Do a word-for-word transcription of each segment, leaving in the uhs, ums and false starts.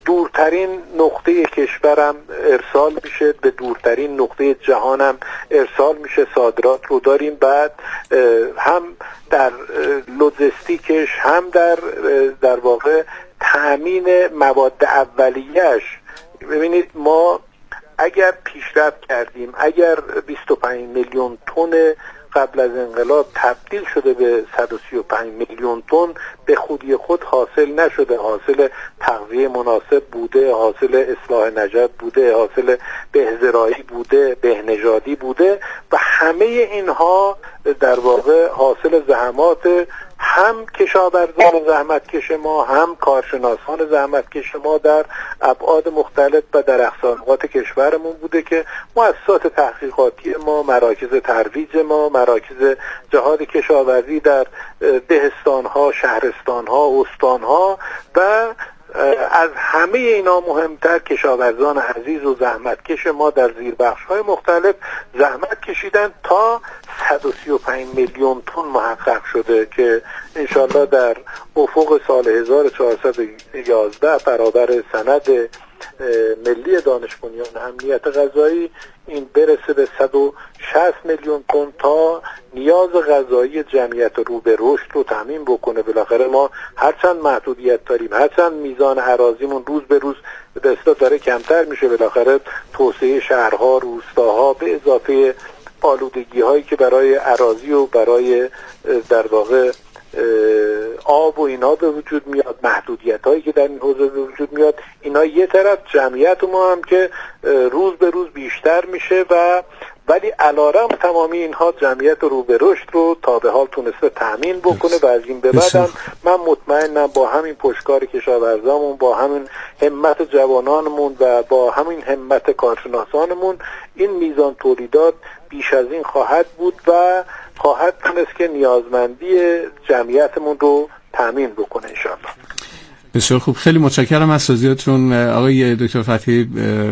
دورترین نقطه کشورم ارسال میشه، به دورترین نقطه جهانم ارسال میشه، صادرات رو داریم. بعد هم در لوجستیکش هم در در واقع تأمین مواد اولیه‌اش. ببینید ما اگر پیشرفت کردیم، اگر بیست و پنج میلیون تن قبل از انقلاب تبدیل شده به صد و سی و پنج میلیون تن، به خودی خود حاصل نشده، حاصل تغذیه مناسب بوده، حاصل اصلاح نژاد بوده، حاصل بهزراعی بوده، بهنژادی بوده و همه اینها در واقع حاصل زحمات هم کشاورزان زحمتکش ما، هم کارشناسان زحمتکش ما در ابعاد مختلف و در اقصانقاط کشورمون بوده که مؤسسات تحقیقاتی ما، مراکز ترویج ما، مراکز جهاد کشاورزی در دهستانها، شهرستانها، استانها و از همه اینا مهمتر کشاورزان عزیز و زحمتکش ما در زیربخش‌های مختلف زحمت کشیدن تا صد و سی و پنج میلیون تن محقق شده که انشالله در افق سال هزار و چهارصد و یازده برابر سند ملی دانش بنیان امنیت غذایی این برسه به صد و شصت میلیون تن تا نیاز غذایی جمعیت رو به رشد رو تامین بکنه. بالاخره ما هرچند محدودیت داریم، هرچند میزان اراضیمون روز به روز به اصطلاح داره کمتر میشه، بالاخره توسعه شهرها، روستاها به اضافه آلودگی هایی که برای اراضی و برای در واقع آب و اینا به وجود میاد، محدودیت هایی که در این حوزه به وجود میاد، اینا یه طرف، جمعیت ما هم که روز به روز بیشتر میشه و ولی علارغم تمامی اینها جمعیت رو به رشد رو تا به حال تونسته تامین بکنه و از این به بعدم من مطمئنم با همین پشتکار کشاورزامون، با همین همت جوانانمون و با همین همت کارشناسانمون این میزان تولیدات بیش از این خواهد بود و خواهد تونست که نیازمندی جمعیتمون رو تامین بکنه انشاءالله. بسیار خوب، خیلی متشکرم از توضیحاتتون آقای دکتر فتحی.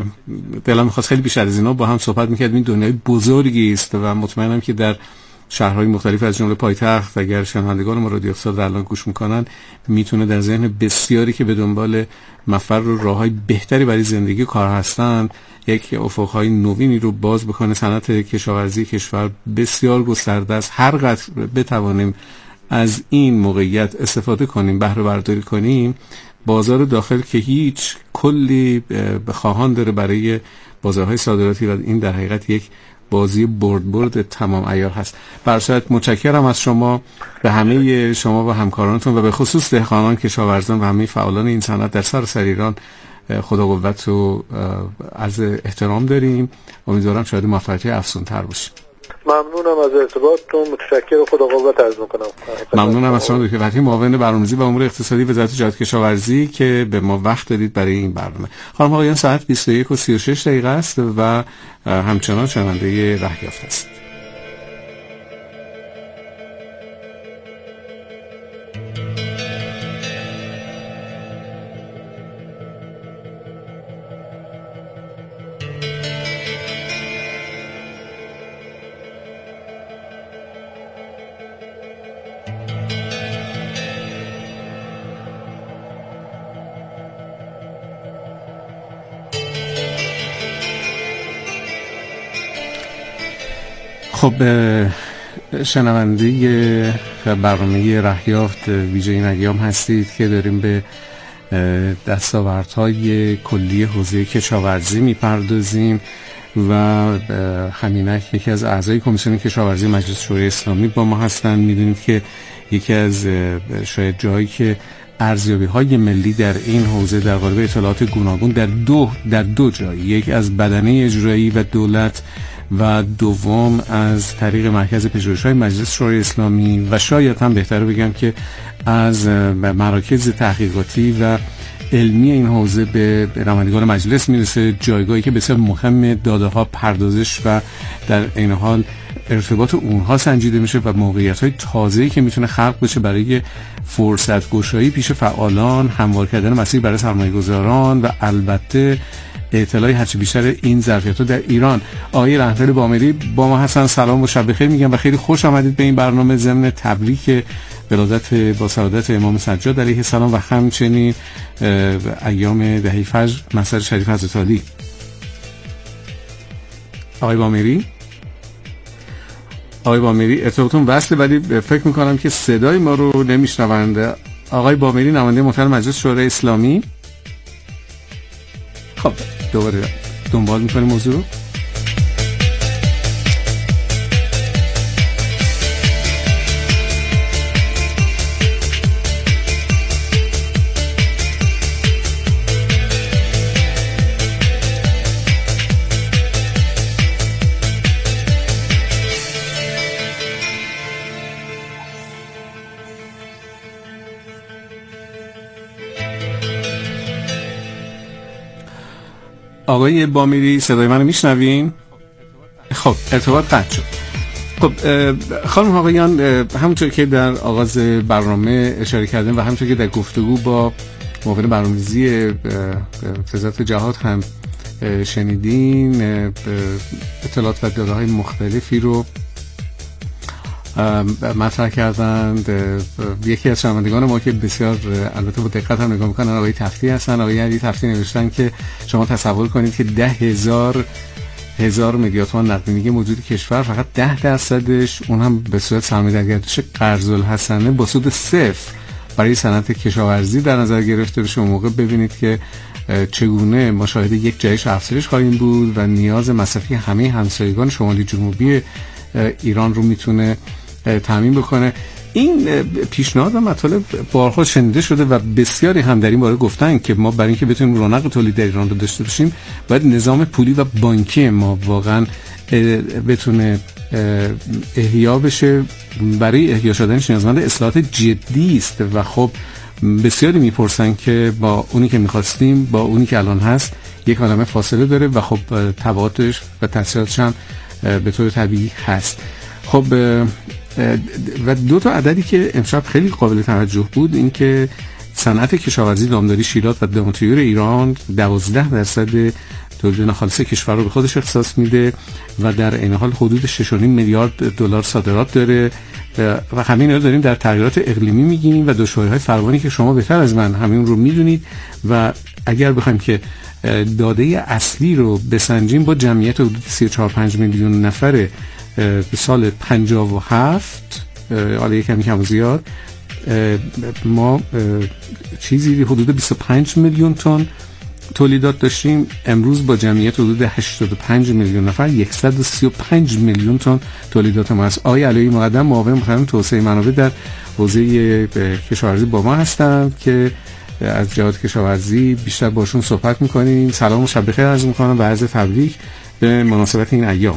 دلم می‌خواست خیلی بیشتر از اینا با هم صحبت می‌کردیم. این دنیای بزرگی است و مطمئنم که در شهرهای مختلف از جمله پایتخت اگر شنوندگان ما رادیو اقتصاد الان گوش میکنن میتونه در ذهن بسیاری که به دنبال مفر و راههای بهتری برای زندگی کار هستند یک افقهای نوینی رو باز بکنه. صنعت کشاورزی کشور بسیار گسترده است. هر قدر بتوانیم از این موقعیت استفاده کنیم، بهره برداری کنیم، بازار داخل که هیچ کلی خواهان داره برای بازارهای صادراتی و این در حقیقت یک بازی برد برد تمام عیار هست. برصورت متشکرم از شما، به همه شما و همکارانتون و به خصوص دهقانان، کشاورزان و همه فعالان این صنعت در سراسر ایران خدا قوت و عرض احترام داریم. امیدوارم شاید موفقیت افزون‌تر باشیم. ممنونم از ارتباطتون، متشکر و خدا قوت عرض می‌کنم. ممنونم از شما دکتر فتحی، معاون برنامه‌ریزی و امور اقتصادی وزارت جهاد کشاورزی که به ما وقت دادید برای این برنامه. خانم آقایان، ساعت بیست و یک و سی و شش دقیقه است و همچنان شنونده راه یافته است. خب شنونده برنامه رهیافت ویژه این ایام هستید که داریم به دستاوردهای کلی حوزه کشاورزی میپردازیم و همینک یکی از اعضای کمیسیون کشاورزی مجلس شورای اسلامی با ما هستند. میدونید که یکی از شاید جایی که ارزیابی‌های ملی در این حوزه در قالب اطلاعات گوناگون در دو در دو جایی، یک از بدنه اجرایی و دولت و دوم از طریق مرکز پژوهش‌های مجلس شورای اسلامی و شاید هم بهتره بگم که از مراکز تحقیقاتی و علمی این حوزه به نمایندگان مجلس میرسه، جایگاهی که بسیار مهم داده‌ها پردازش و در این حال ارتباط اونها سنجیده میشه و موقعیت‌های تازه‌ای که میتونه خلق بشه برای فرصت گشایی پیش فعالان، هموار کردن مسیر برای سرمایه‌گذاران و البته اطلاعی هرچی بیشتر این ظرفیت‌ها در ایران. آقای رحمت‌الله بامری با ما هستن. سلام و شب بخیر میگم و خیلی خوش آمدید به این برنامه ضمن تبریک ولادت با سعادت امام سجاد علیه السلام و همچنین ایام دهه فجر مسجد شریف حضرت علی. آقای بامری آقای بامری ارتباطتون وصله ولی فکر میکنم که صدای ما رو نمیشنوند. آقای بامری نماینده محترم مجلس شورای اسلامی. خب دوباره دنبال میکنیم موضوع رو. آقای بامری صدای منو میشنوین؟ خب ارتباط قطع شد. خب خانم آقایان، همونطور که در آغاز برنامه اشاره کردیم و همونطور که در گفتگو با معاون برنامه‌ریزی وزارت جهاد هم شنیدین، اطلاعات و داده‌های مختلفی رو مطرح کردند. یکی از شنوندگان ما که بسیار البته با دقت هم نگاه میکنن آقای تفتی هستن. آقای علی تفتی نوشتن که شما تصور کنید که ده هزار هزار میلیارد تومان نقدینگی موجود کشور، فقط ده درصدش اون هم به صورت سرمایه در گردش قرض الحسنه با سود صفر برای صنعت کشاورزی در نظر گرفته بشه. اون موقع ببینید که چگونه ما شاهد یک جهش افزایش خواهیم بود و نیاز مصرفی همه همسایگان شمالی جنوبی ایران رو میتونه تامین بکنه. این پیشنهاد و مطالب بارها شنیده شده و بسیاری هم در این باره گفتن که ما برای اینکه بتونیم رونق تولید در ایران رو داشته باشیم باید نظام پولی و بانکی ما واقعا بتونه احیا بشه. برای احیا شدنش نیازمند اصلاحات جدی است و خب بسیاری میپرسن که با اونی که میخواستیم با اونی که الان هست یک عالمه فاصله داره و خب تبعاتش و تاثیراتش هم به طور طبیعی هست. خب و دو تا عددی که امشب خیلی قابل توجه بود این که صنعت کشاورزی، دامداری، شیلات و دامطیور ایران دوازده درصد تولید ناخالص کشور رو به خودش اختصاص میده و در این حال حدود شش و نیم میلیارد دلار صادرات داره و همین رو داریم در تغییرات اقلیمی میگیم و دشواری‌های فراوانی که شما بهتر از من همین رو میدونید. و اگر بخوایم که داده اصلی رو بسنجیم با جمعیت حدود سی و چهار پنج میلیون نفر به سال پنجاه و هفت، حالا یکم کم زیاد، ما چیزی حدود بیست و پنج میلیون تن تولیدات داشتیم. امروز با جمعیت حدود هشتاد و پنج میلیون نفر صد و سی و پنج میلیون تن تولیدات ما است. آقای علی مقدم معاون محترم توسعه منابع در حوزه کشاورزی با ما هستند که از جهات کشاورزی بیشتر باشون صحبت میکنیم. سلام و شب بخیر عرض میکنم و عرض تبریک به مناسبت این ایام.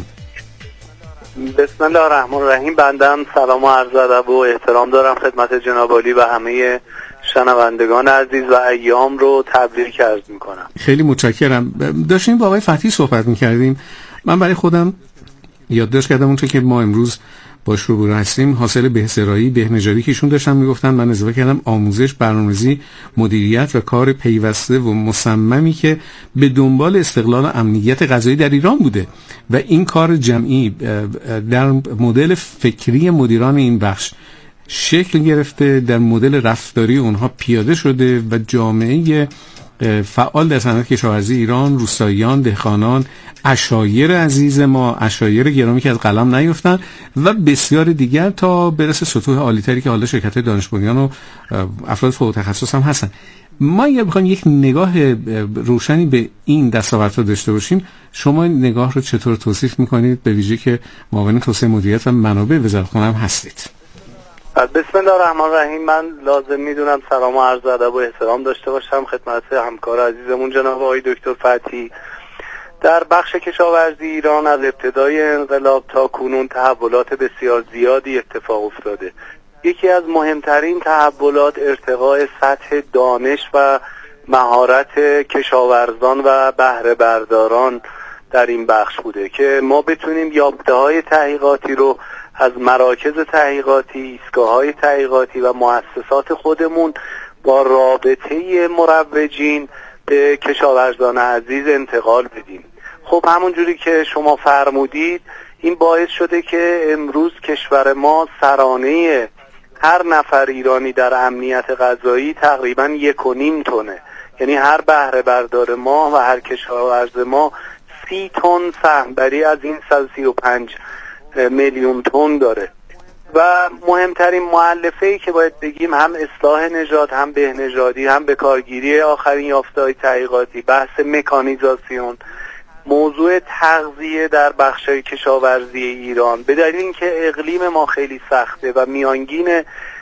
بسم الله الرحمن الرحیم. بندم سلام و عرض ادب و احترام دارم خدمت جناب عالی و همه شنوندگان عزیز و ایام رو تبریک عرض میکنم. خیلی متشکرم. داشتیم با آقای فتحی صحبت میکردیم. من برای خودم یادداشت کردم اونطور که ما امروز باش روبرو هستیم حاصل بهسرایی بهنژادی که ایشون داشتن میگفتن، من اضافه کردم آموزش، برنامه‌ریزی، مدیریت و کار پیوسته و مصممی که به دنبال استقلال امنیت غذایی در ایران بوده و این کار جمعی در مدل فکری مدیران این بخش شکل گرفته، در مدل رفتاری اونها پیاده شده و جامعه فعال در صنعت کشاورزی ایران، روستاییان، دهقانان، عشایر عزیز ما، عشایر گرامی که از قلم نیفتن و بسیار دیگر تا برسه سطوح عالی‌تری که حالا شرکت‌های دانش بنیان و افراد فوق تخصص هم هستن. ما اگر بخوایم یک نگاه روشنی به این دستاوردها داشته باشیم، شما نگاه رو چطور توصیف می‌کنید، به ویژه که معاون توسعه مدیریت و منابع وزارتخانه هم هستید؟ بسم الله الرحمن الرحیم. من لازم میدونم سلام و عرض ادب و احترام داشته باشم خدمت همکار عزیزمون جناب آقای دکتر فتحی. در بخش کشاورزی ایران از ابتدای انقلاب تا کنون تحولات بسیار زیادی اتفاق افتاده. یکی از مهمترین تحولات ارتقاء سطح دانش و مهارت کشاورزان و بهره برداران در این بخش بوده که ما بتونیم یافته‌های تحقیقاتی رو از مراکز تحقیقاتی، ایستگاه‌های تحقیقاتی و مؤسسات خودمون با رابطه مروجین به کشاورزان عزیز انتقال بدیم. خب همون جوری که شما فرمودید این باعث شده که امروز کشور ما سرانه هر نفر ایرانی در امنیت غذایی تقریبا یک و نیم تونه، یعنی هر بهره بردار ما و هر کشاورز ما سی تن سهمبری از این صد و سی و پنج میلیون تن داره. و مهمترین مؤلفه‌ای که باید بگیم هم اصلاح نژاد، هم بهنژادی، هم بکارگیری آخرین یافته‌های تحقیقاتی، بحث مکانیزاسیون، موضوع تغذیه در بخش‌های کشاورزی ایران. به دلیل اینکه اقلیم ما خیلی سخته و میانگین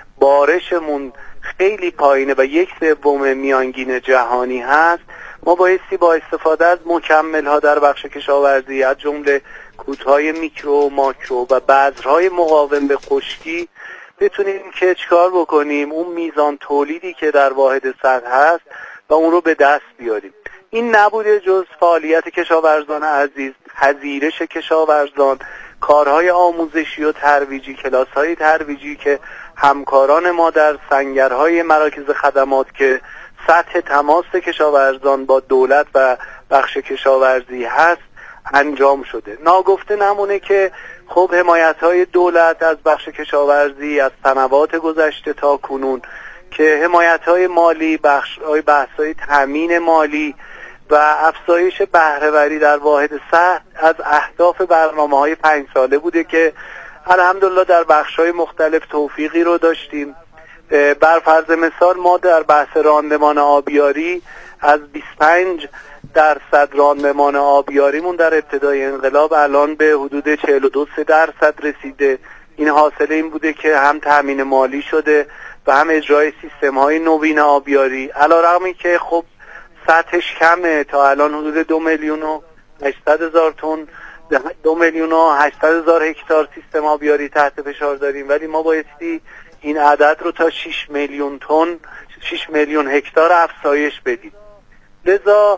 بارشمون خیلی پایینه و یک سوم میانگین جهانی هست، ما بایستی با استفاده از مکمل‌ها در بخش کشاورزی از جمله کودهای میکرو، ماکرو و بذرهای مقاوم به خشکی بتونیم که چیکار بکنیم اون میزان تولیدی که در واحد سطح هست و اون رو به دست بیاریم. این نبوده جز فعالیت کشاورزان عزیز، پذیرش کشاورزان، کارهای آموزشی و ترویجی، کلاس‌های ترویجی که همکاران ما در سنگرهای مراکز خدمات که سطح تماس کشاورزان با دولت و بخش کشاورزی هست انجام شده. ناگفته نمونه که خب حمایت‌های دولت از بخش کشاورزی از سنوات گذشته تا کنون که حمایت‌های مالی، بخش‌های بحث‌های تامین مالی و افزایش بهره‌وری در واحد سطح از اهداف برنامه‌های پنج ساله بوده که الحمدلله در بخش‌های مختلف توفیقی رو داشتیم. بر فرض مثال ما در بحث راندمان آبیاری از بیست و پنج درصد راندمان آبیاریمون در ابتدای انقلاب الان به حدود چهل و دو درصد رسیده. این حاصل این بوده که هم تامین مالی شده و هم اجرای سیستم‌های نوین آبیاری، علی‌رغمی که خب سطحش کمه، تا الان حدود دو میلیون و هشتصد هزار تن دو میلیون و هشتصد هزار هکتار سیستم آبیاری تحت فشار داریم، ولی ما بایستی این عدد رو تا شش میلیون تن شش میلیون هکتار افزایش بدیم. لذا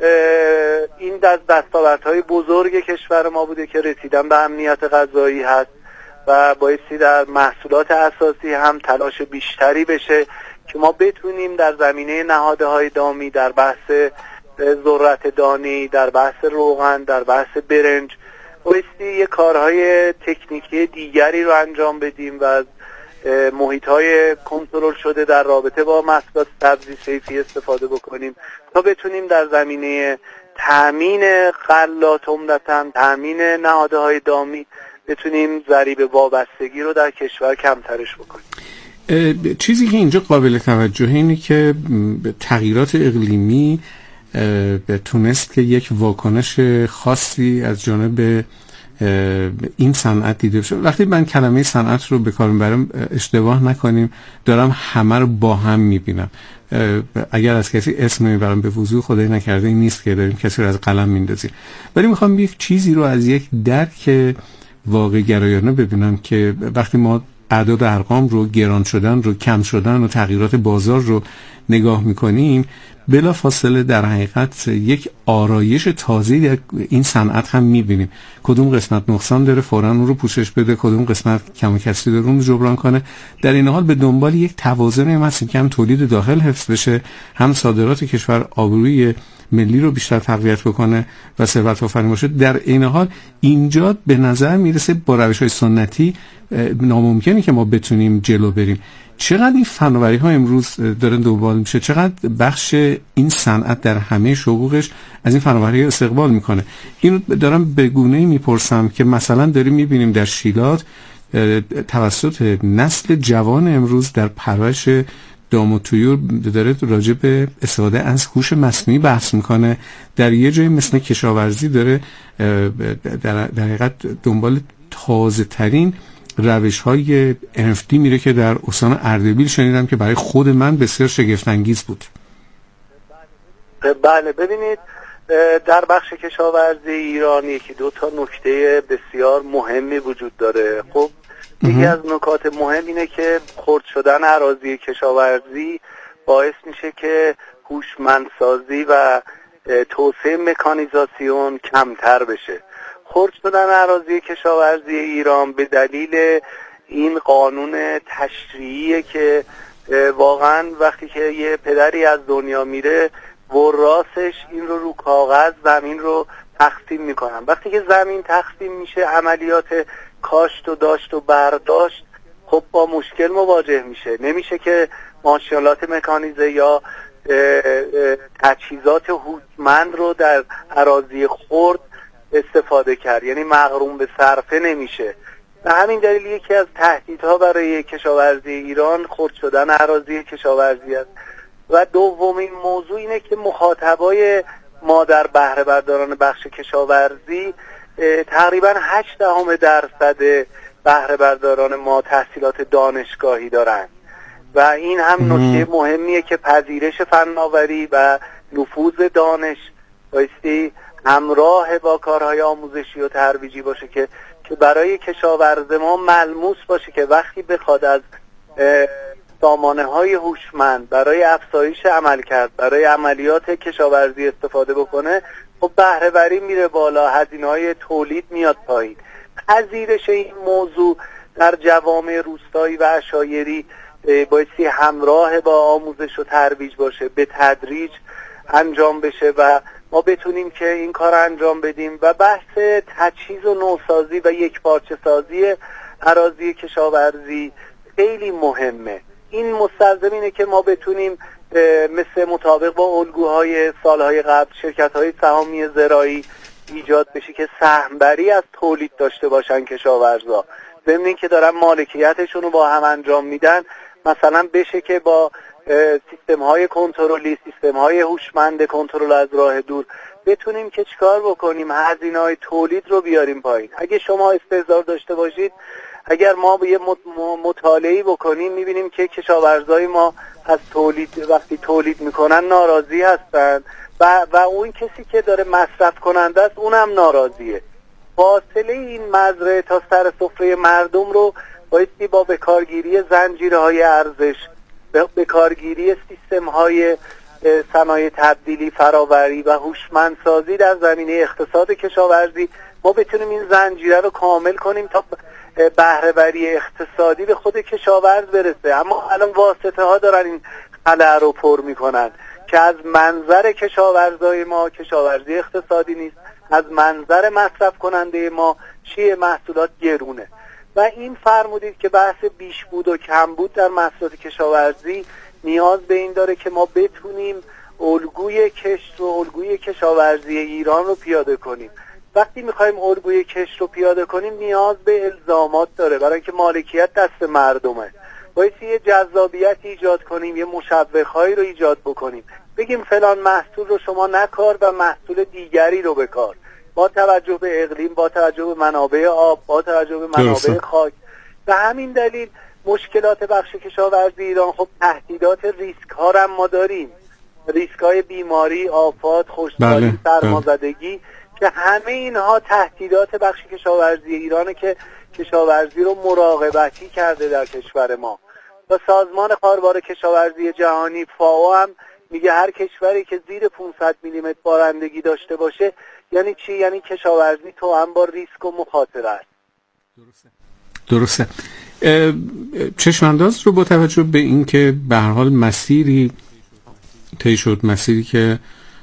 این از دستاوردهای بزرگ کشور ما بوده که رسیدن به امنیت غذایی هست و بایستی در محصولات اساسی هم تلاش بیشتری بشه که ما بتونیم در زمینه نهادهای دامی، در بحث ذرت دانی، در بحث روغن، در بحث برنج بایستی یه کارهای تکنیکی دیگری رو انجام بدیم و از محیط‌های کنترل شده در رابطه با محصولات سبزی صیفی استفاده بکنیم تا بتونیم در زمینه تامین غلات، عمدتاً تامین نهادهای دامی، بتونیم ضریب وابستگی رو در کشور کمترش بکنیم. چیزی که اینجا قابل توجهه اینه که تغییرات اقلیمی تونست که یک واکنش خاصی از جانب این صنعت دیده بشه. وقتی من کلمه صنعت رو به کار میبرم اشتباه نکنیم، دارم همه رو با هم میبینم. اگر از کسی اسم میبرم به وضوح خدای نکرده این نیست که داریم کسی رو از قلم میندازیم، ولی میخوام یک چیزی رو از یک درک واقع گرایانه ببینم که وقتی ما اعداد و ارقام رو، گران شدن رو، کم شدن و تغییرات بازار رو نگاه میکنیم، بلا فاصله در حقیقت یک آرایش تازه در این صنعت هم میبینیم. کدوم قسمت نقصان داره فوراً اون رو پوشش بده، کدوم قسمت کم و کسری داره اون رو جبران کنه. در این حال به دنبال یک توازن هم هستیم که هم تولید داخل حفظ بشه، هم صادرات کشور آبروی ملی رو بیشتر تقویت بکنه و ثروت آفرین باشه. در این حال اینجا به نظر میرسه با روش‌های سنتی ناممکنه که ما بتونیم جلو بریم. چقدر این فناوری ها امروز دارن دنبال میشه، چقدر بخش این صنعت در همه شقوقش از این فناوری استقبال میکنه؟ اینو دارم به گونه‌ای میپرسم که مثلا داریم میبینیم در شیلات توسط نسل جوان امروز در پرورش دام و طیور داره راجع به استفاده از هوش مصنوعی بحث میکنه. در یه جایی مثل کشاورزی داره در حقیقت دنبال تازه ترین روش های ان اف تی میره که در استان اردبیل شنیدم که برای خود من بسیار شگفت انگیز بود. بله، ببینید در بخش کشاورزی ایران یکی دو تا نکته بسیار مهمی وجود داره. خب یکی از نکات مهم اینه که خرد شدن اراضی کشاورزی باعث میشه که هوشمندسازی و توسعه مکانیزاسیون کمتر بشه. خرد شدن اراضی کشاورزی ایران به دلیل این قانون تشریعی که واقعا وقتی که یه پدری از دنیا میره وراسش این رو رو کاغذ زمین رو تقسیم میکنن. وقتی که زمین تقسیم میشه عملیات کاشت و داشت و برداشت خب با مشکل مواجه میشه. نمیشه که ماشینالات مکانیزه یا تجهیزات هوشمند رو در اراضی خرد استفاده کرد، یعنی مغروم به صرفه نمیشه. و همین دلیل یکی از تهدیدها برای کشاورزی ایران خرد شدن اراضی کشاورزی است. و دومین موضوع اینه که مخاطبای ما در بهره برداران بخش کشاورزی تقریبا هشت دهم درصد بهره برداران ما تحصیلات دانشگاهی دارند و این هم نکته مهمیه که پذیرش فناوری و نفوذ دانش بایستی همراه با کارهای آموزشی و ترویجی باشه که که برای کشاورز ما ملموس باشه که وقتی بخواد از سامانه های هوشمند برای افزایش عمل کرد، برای عملیات کشاورزی استفاده بکنه، خب بهره وری میره بالا، هزینه های تولید میاد پایین. پذیرش این موضوع در جوامع روستایی و عشایری بایستی همراه با آموزش و ترویج باشه، به تدریج انجام بشه و ما بتونیم که این کار انجام بدیم. و بحث تجهیز و نوسازی و یک پارچه سازی اراضی کشاورزی خیلی مهمه. این مستلزم اینه که ما بتونیم مثل مطابق با الگوهای سالهای قبل شرکت‌های سهامی زراعی ایجاد بشه که سهمبری از تولید داشته باشن کشاورزا، ضمن این که دارن مالکیتشون رو با هم انجام میدن. مثلا بشه که با سیستم‌های کنترلی، سیستم‌های هوشمند کنترل از راه دور بتونیم که چیکار بکنیم، هزینه‌های تولید رو بیاریم پایین. اگه شما استحضار داشته باشید، اگر ما به یه مطالعه‌ای بکنیم می‌بینیم که کشاورزای ما از تولید وقتی تولید میکنن ناراضی هستن و و اون کسی که داره مصرف کننده است اونم ناراضیه. فاصله این مزرعه تا سر سفره مردم رو بایستی با بکارگیری زنجیرهای ارزش، بکارگیری سیستم‌های صنایع تبدیلی، فراوری و هوشمندسازی در زمینه اقتصاد کشاورزی ما بتونیم این زنجیره رو کامل کنیم تا بهره‌وری اقتصادی به خود کشاورز برسه. اما الان واسطه ها دارن این خلأ رو پر میکنن که از منظر کشاورزای ما کشاورزی اقتصادی نیست، از منظر مصرف کننده ما چیه، محصولات گرونه. و این فرمودید که بحث بیش بود و کم بود در محصولات کشاورزی نیاز به این داره که ما بتونیم الگوی کشت و الگوی کشاورزی ایران رو پیاده کنیم. وقتی میخوایم الگوی کشت رو پیاده کنیم نیاز به الزامات داره، برای اینکه مالکیت دست مردمه. باید یه جذابیت ایجاد کنیم، یه مشوق‌هایی رو ایجاد بکنیم، بگیم فلان محصول رو شما نکار و محصول دیگری رو بکار، با توجه به اقلیم، با توجه به منابع آب، با توجه به منابع خاک. و همین دلیل مشکلات بخش کشاورزی ایران، خب تهدیدات ریسک ها رو ما داریم، ریسک های بیماری، آفات، خشکسالی، بله، سرمازدگی، که همه اینها تهدیدات بخش کشاورزی ایرانه که کشاورزی رو مراقبتی کرده در کشور ما. و سازمان خاروار کشاورزی جهانی فاو هم میگه هر کشوری که زیر پانصد میلیمتر بارندگی داشته باشه یعنی چی؟ یعنی کشاورزی تو هم با ریسک و مخاطره است. درسته. درسته. چشمانداز رو با توجه به این که به هر حال مسیری طی شد، مسیری که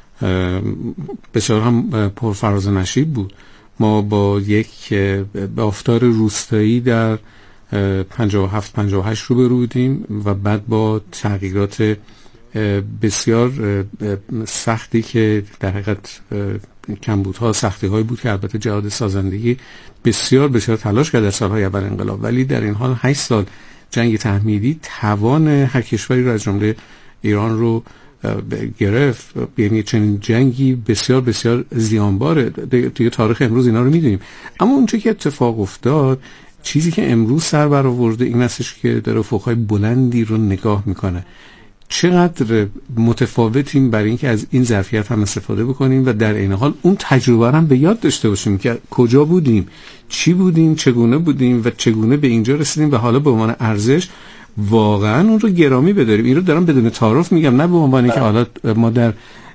بسیار هم پرفراز و نشیب بود، ما با یک بافتار روستایی در پنجاه و هفت پنجاه و هشت رو برو بودیم و بعد با تغییرات بسیار سختی که در حقیقت کمبودها، سختی هایی بود که البته جهاد سازندگی بسیار بسیار تلاش کرد در سالهای اول انقلاب، ولی در این حال هشت سال جنگ تحمیلی توان هر کشوری رو از جمله ایران رو گرفت. یعنی چنین جنگی بسیار بسیار زیانباره. دیگه تاریخ امروز اینا رو میدونیم. اما اونچه که اتفاق افتاد، چیزی که امروز سر برآورده این هستش که در افق‌های بلندی رو نگاه میکنه. چقدر متفاوتیم برای اینکه از این ظرفیت هم استفاده بکنیم و در این حال اون تجربه هم به یاد داشته باشیم که کجا بودیم، چی بودیم، چگونه بودیم و چگونه به اینجا رسیدیم و حالا به عنوان ارزش واقعا اون رو گرامی بداریم. این رو دارم بدون تعارف میگم، نه به عنوان اینکه حالا ما در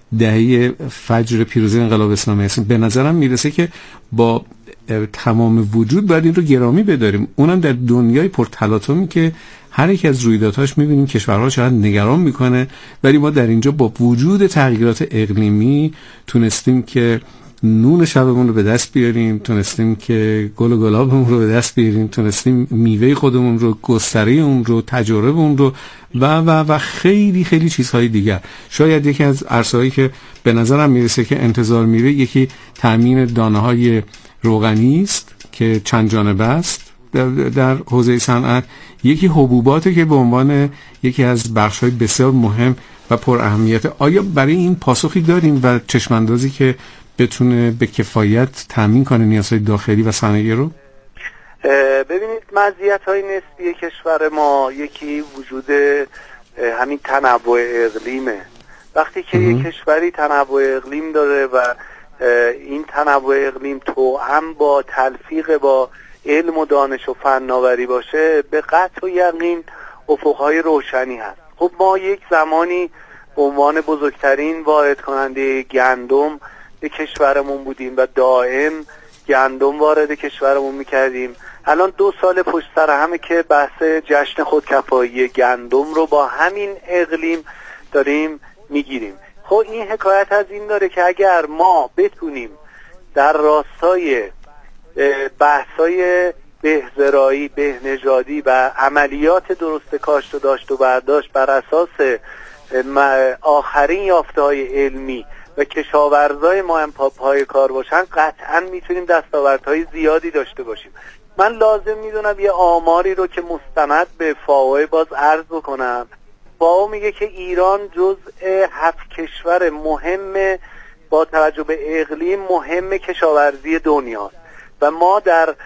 دهه فجر پیروزی انقلاب اسلامی هستیم. به نظرم میرسه که با تمام وجود باید این رو گرامی بداریم، اونم در دنیای پرتلاطمی که هر یک از رویدادهاش میبینیم کشورها چقدر نگران میکنه، ولی ما در اینجا با وجود تغییرات اقلیمی تونستیم که نون شبمون رو به دست بیاریم، تونستیم که گل و گلابمون رو به دست بیاریم، تونستیم میوه خودمون رو، گستره اون رو، تجارب اون رو و و و خیلی خیلی چیزهای دیگر. شاید یکی از عرصه‌هایی که به نظرم میرسه که انتظار میره یکی تامین دانه‌های روغنی است که چند جانبه است در, در حوزه صنعت، یکی حبوباتی که به عنوان یکی از بخش‌های بسیار مهم و پر اهمیت. آیا برای این پاسخی داریم و چشماندازی که بتونه به کفایت تامین کنه نیازهای داخلی و صنایع رو؟ ببینید مزیت‌های نسبی کشور ما یکی وجود همین تنوع اقلیمه. وقتی که یک کشوری تنوع اقلیم داره و این تنوع اقلیم توأم با تلفیق با علم و دانش و فناوری باشه، به قطع و یقین افقهای روشنی هست. خب ما یک زمانی به عنوان بزرگترین وارد کننده گندم به کشورمون بودیم و دائم گندم وارد کشورمون میکردیم. الان دو سال پشت سر همه که بحث جشن خودکفایی گندم رو با همین اقلیم داریم میگیریم. خب این حکایت از این داره که اگر ما بتونیم در راستای بحثای بهزرایی، بهنژادی و عملیات درست کاشت و داشت و برداشت بر اساس آخرین یافته‌های علمی و کشاورزای ما هم پای کار باشن، قطعا میتونیم دستاوردهای زیادی داشته باشیم. من لازم میدونم یه آماری رو که مستند به فاو باز عرض بکنم. فاو میگه که ایران جزء هفت کشور مهم با توجه به اقلیم مهم کشاورزی دنیاست و ما در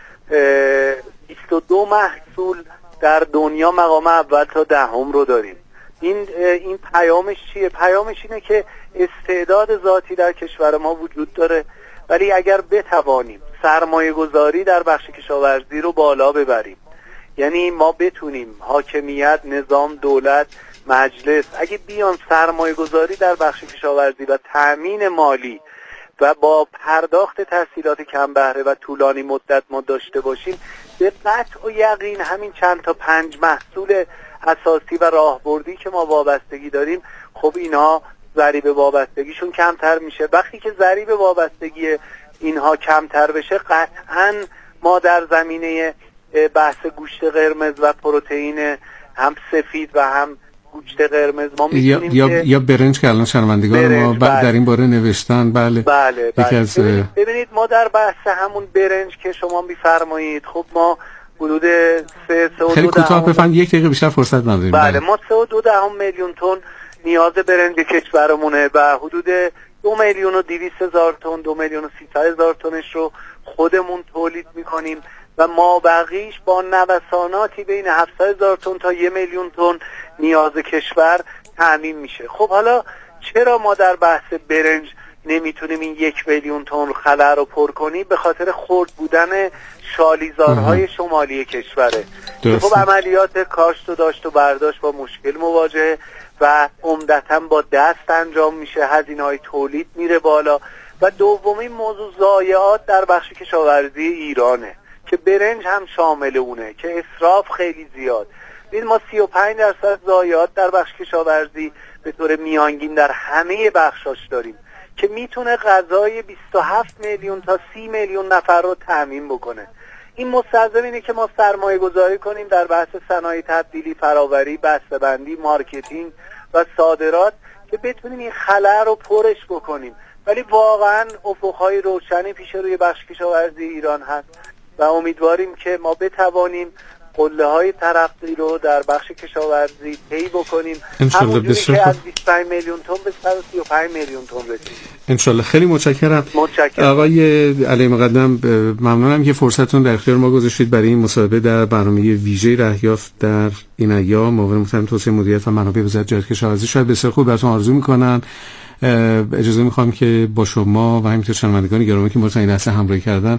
بیست و دو محصول در دنیا مقام اول تا دهم رو داریم. این این پیامش چیه؟ پیامش اینه که استعداد ذاتی در کشور ما وجود داره، ولی اگر بتوانیم سرمایه گذاری در بخش کشاورزی رو بالا ببریم، یعنی ما بتونیم حاکمیت، نظام، دولت، مجلس اگه بیان سرمایه گذاری در بخش کشاورزی و تأمین مالی و با پرداخت تسهیلات کم بهره و طولانی مدت ما داشته باشیم، به قطع و یقین همین چند تا پنج محصول اساسی و راهبردی که ما وابستگی داریم، خب اینا ضریب وابستگیشون کمتر میشه. وقتی که ضریب وابستگی اینها کمتر بشه، قطعاً ما در زمینه بحث گوشت قرمز و پروتئین هم سفید و هم گوشت قرمز ما میتونیم یا که یا برنج که الان شنوندگان ما بله. در این باره نوشتن بله بله, بله. از ببینید, ببینید ما در بحث همون برنج که شما میفرمایید، خب ما حدود سه سه خیلی کوتاه بفرمایید، یک دقیقه بیشتر فرصت نداریم. بله, بله. ما سه و دو دهم میلیون تن نیاز برنج کشورمونه و حدود دو میلیون و دویست هزار تن، دو میلیون و سیصد هزار تنش رو خودمون تولید میکنیم و ما بقیش با نوساناتی بین هفتصد هزار تن تا یک میلیون تن نیاز کشور تامین میشه. خب حالا چرا ما در بحث برنج نمیتونیم این یک میلیون تن خلا رو پر کنیم؟ به خاطر خرد بودن شالیزارهای شمالی کشوره. خب عملیات کاشت و داشت و برداشت با مشکل مواجهه و عمدتاً با دست انجام میشه، هزینه‌های تولید میره بالا. و دومین موضوع ضایعات در بخش کشاورزی ایرانه که برنج هم شامل اونه که اسراف خیلی زیاد. ببین ما سی و پنج درصد ضایعات در بخش کشاورزی به طور میانگین در همه بخشاش داریم که میتونه غذای بیست و هفت میلیون تا سی میلیون نفر رو تامین بکنه. این مستلزم اینه که ما سرمایه گذاری کنیم در بحث صنایع تبدیلی، فراوری، بسته‌بندی، مارکتینگ و صادرات که بتونیم این خلا رو پرش بکنیم. ولی واقعا افقهای روشنی پیش روی بخش کشاورزی ایران هست و امیدواریم که ما بتوانیم قله های ترقی رو در بخش کشاورزی طی بکنیم، همونجوری که از بیست و پنج میلیون تن به صد و سی و پنج میلیون تن رسیم. انشالله. خیلی متشکرم. متشکرم آقای علی مقدم، ممنونم که فرصتتون در اختیار ما گذاشتید برای این مصاحبه در برنامه ویژه رهیافت در این ایام. معاون محترم توسعه مدیریت و منابع وزارت جهاد کشاورزی شاید بسیار خوب براتون آرزو میکنن. اجازه میخوام که با شما و همینطور شنوندگان گرامی که ما تا این لحظه همراهی کردن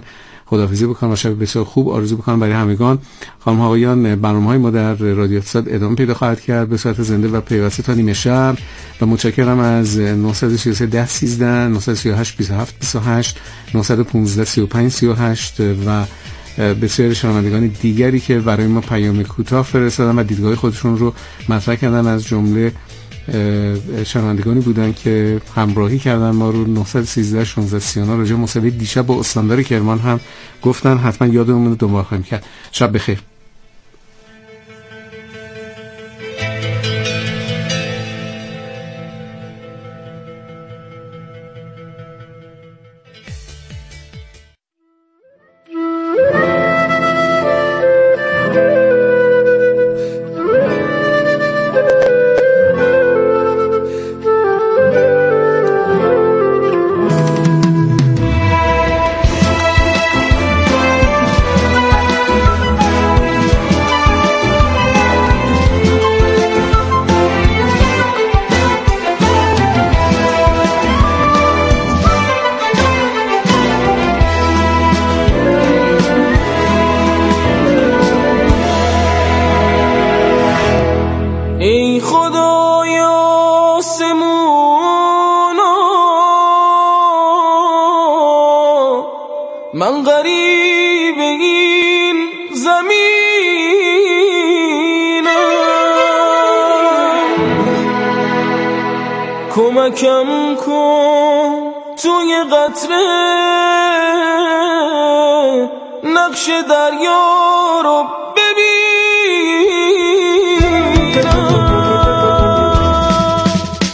خداحافظی بکنم و شب بسیار خوب آرزو بکنم برای همگان. خانم آقایان، برنامه‌های ما در رادیو اقتصاد ادامه پیدا خواهد کرد به صورت زنده و پیوسته تا نیمه شب و متشکرم از نه سه سه ده سیزده نه سه هشت بیست و هفت بیست و هشت نه یک پنج سی و پنج سی و هشت و بسیار شنوندگان دیگری که برای ما پیام کوتاه فرستادن و دیدگاه خودشون رو مطرح کردن. از جمله شنوندگانی بودن که همراهی کردن ما رو. نه یک سه شانزده سی و نه راجع به مسابقه دیشب با استاندار کرمان هم گفتن، حتما یادمون رو دنبال خواهیم کرد. شب بخیر. من غریب این زمینم، کمکم کن توی قطره نقش دریا رو ببینم،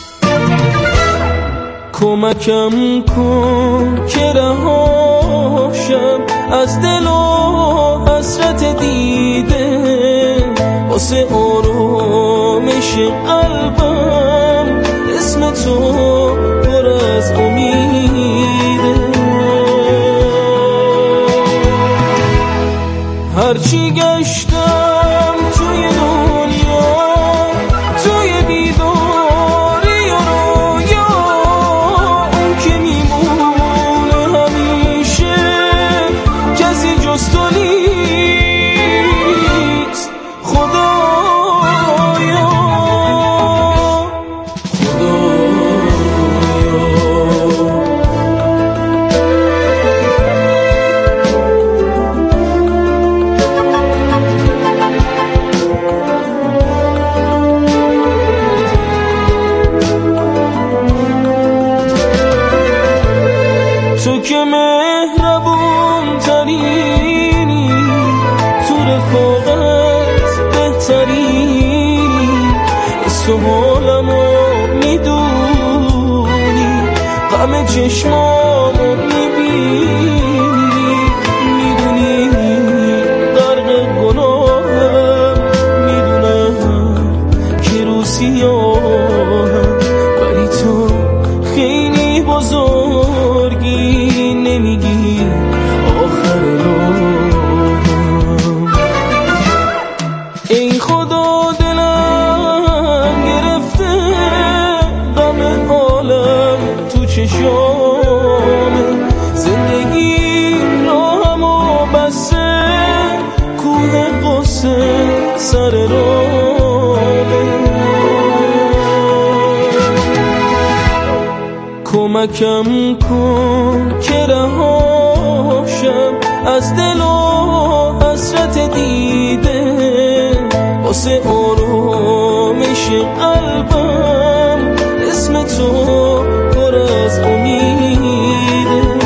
کمکم کن که رهاشم از دل و حسرت دیده، واسه آرامش قلبم اسم تو پر از امیده. هرچی گشتم توی دنیا، توی بیداری و رویا، اون که میمونه همیشه کسی جز تو نیست. خدایا تو که مهربون ترینی، تو رفاقت بهترینی، تو حالمو میدونی، غم چشمامو میبینی، میدونی غرق گناهم، میدونم که رو سیاهم، ولی تو خیلی بزرگی، نمیگی آخر راهم. ای خدا دلم گرفته، غم عالم تو چشامه، زندگی راهمو بسته، کوه قصه سر راهه. کمکم کن که رهاشم از دل و حسرت دیده، واسه آرامش قلبم اسم تو پر از امیده.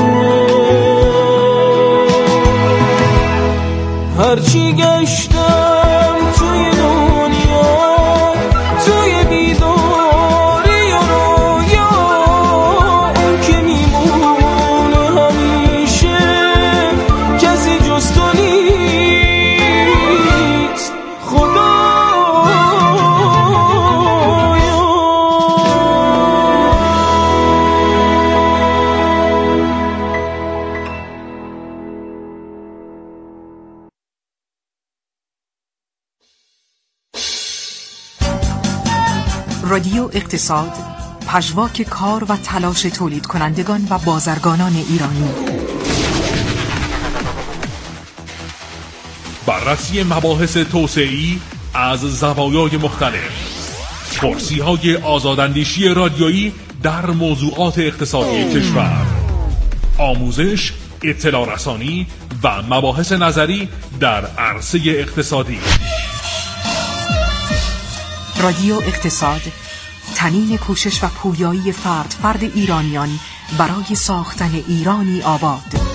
هرچی گشتم توی دنیا، توی بیداری و رویا، اون که میمونه همیشه کسی جز تو نیست. خدایا رادیو اقتصاد، پژواک کار و تلاش تولید کنندگان و بازرگانان ایرانی. بررسی مباحث توسعه‌ای از زوایای مختلف، پرسی‌های آزاداندیشی رادیویی در موضوعات اقتصادی کشور، آموزش، اطلاع رسانی و مباحث نظری در عرصه اقتصادی. رادیو اقتصاد، تنین کوشش و پویایی فرد فرد ایرانیان برای ساختن ایرانی آباد.